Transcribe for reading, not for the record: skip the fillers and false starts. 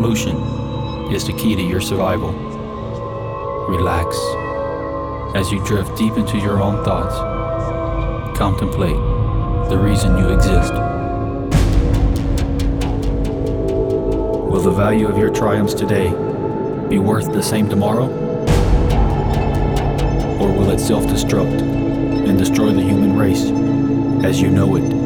emotion is the key to your survival. Relax. As you drift deep into your own thoughts, contemplate the reason you exist. Will the value of your triumphs today be worth the same tomorrow? Or will it self-destruct and destroy the human race as you know it?